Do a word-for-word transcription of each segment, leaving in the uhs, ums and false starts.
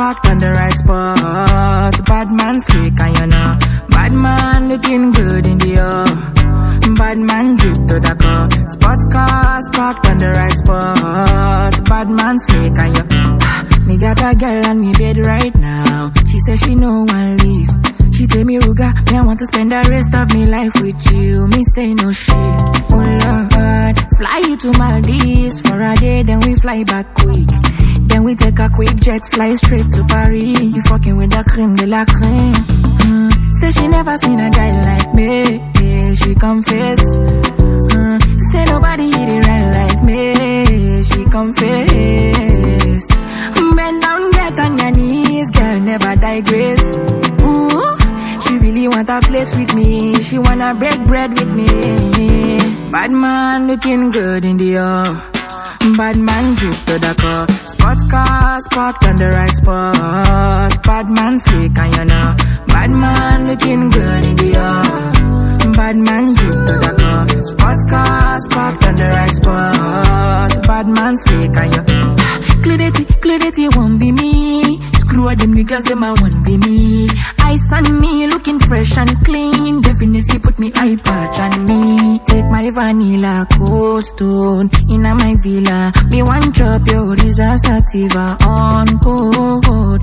parked on the right spot. Bad man slick and you know, bad man looking good in the air. Bad man drip to the car. Spot cars parked on the right spot. Bad man slick and you. Me got a girl on me bed right now. She says she no one leave. She tell me, Ruga, me I want to spend the rest of me life with you. Me say no shit. Oh Lord, fly you to Maldives for a day, then we fly back quick. Then we take a quick jet, fly straight to Paris. You fucking with the creme de la creme. Mm. Say she never seen a guy like me. Yeah, she confess. Mm. Say nobody hit it right like me. She confess. Bend down, get on your knees, girl, never digress. Ooh, she really want a flex with me. She wanna break bread with me. Bad man looking good in the air. Bad man drip to the car. Spot cars parked on the right spot. Bad man slick and you know. Bad man looking good in the air. Bad man drip to the car. Spot cars parked on the right spot. Bad man slick and you. Clarity, clarity won't be me. Screw all them niggas, them I won't be me. Ice on me, looking fresh and clean. Definitely put me eye patch on me. Take my vanilla cold stone in my villa. Me one drop your Risa Sativa on cold,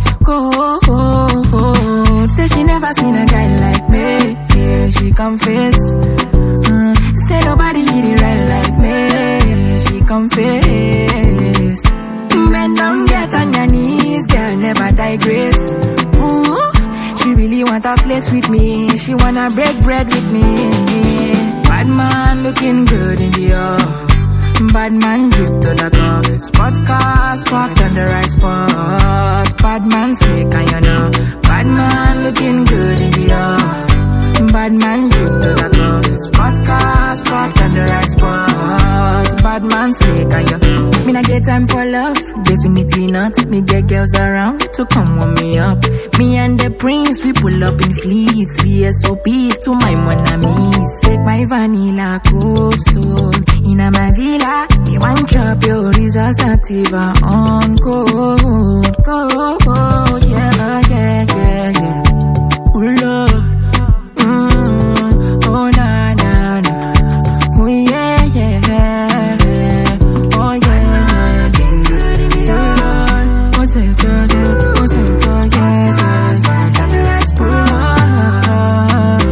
cold. Say she never seen a guy like me. Yeah, she confess. Mm, say nobody hit it right like me. She confess. Bend down, get on your knees, girl, never digress. Ooh, she really want a flex with me. She wanna break bread with me. Bad man looking good in the air. Bad man drip to the car. Spot cars parked on the right spot. Bad man slick and you know. Bad man looking good in the air. Bad man drip to the car. Spot cars parked on the right spot. Bad man slick and you. Me not get time for love, definitely not. Me get girls around to come warm me up. Me and the prince, we pull up in fleets. V S O Ps to my mon amis. Take my vanilla cold stone in my villa. Me one drop your Risa Sativa on cold, cold. Yeah, yeah, yeah, yeah. Ooh, Lord. Mm, oh, na, na, na. Oh, yeah, yeah. Oh, yeah.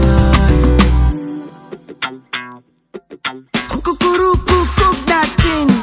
Cook that thing.